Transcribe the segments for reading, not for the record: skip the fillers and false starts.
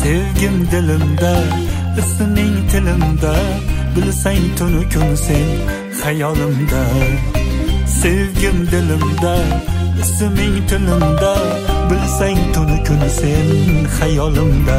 Sevgim dilimda, isming tilimda, bilsang tunu kun sen hayolimda. Sevgim dilimda, isming tilimda, bilsang tunu kun sen hayolimda.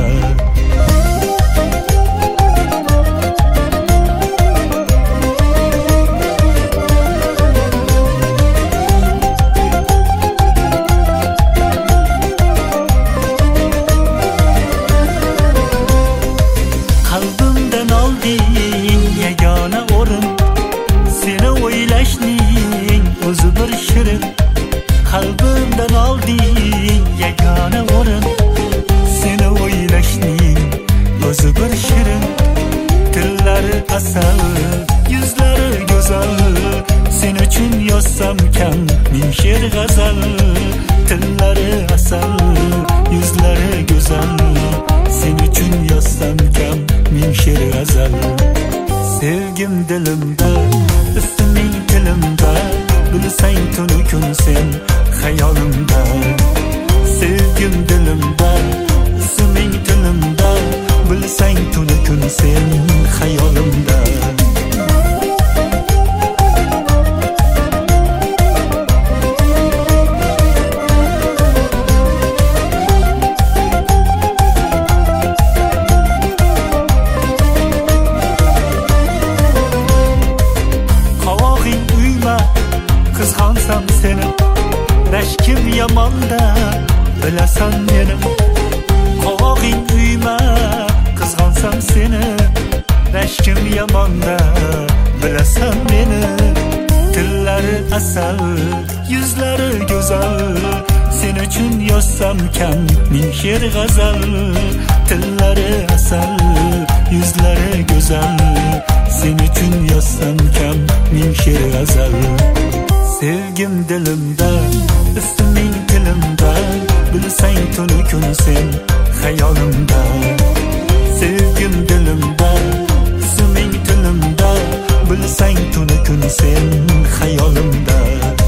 Qalbimdan olding yagona o'rin, seni o'ylashning o'zi bir shirin. Qalbimdan olding yagona o'rin, seni o'ylashning o'zi bir shirin. Tillari asal, yuzlari go'zal, sen uchun yozsam kam ming she'r g'azal. Tillari asal, yuzlari go'zal, sen uchun yozsam kam ming she'r g'azal. Sevgim dilimda, isming tilimda, bilsang tunu kun sen hayolimda. Sevgim dilimda, isming tilimda, bilsang tunu kun sen hayolimda. Qizg'ansam seni, rashkim yomonda, bilasan meni. Qovog'ing uyma, qizg'ansam seni, rashkim yomonda, bilasan meni. Tillari asal, yuzlari go'zal, sen uchun yozsam kam ming she'r g'azal. Tillari asal, yuzlari go'zal, sen uchun yozsam kam ming she'r g'azal. Sevgim dilimda, isming tilimda, bilsang tunu kun sen hayolimda. Sevgim dilimda, isming tilimda, bilsang tunu kun sen hayolimda.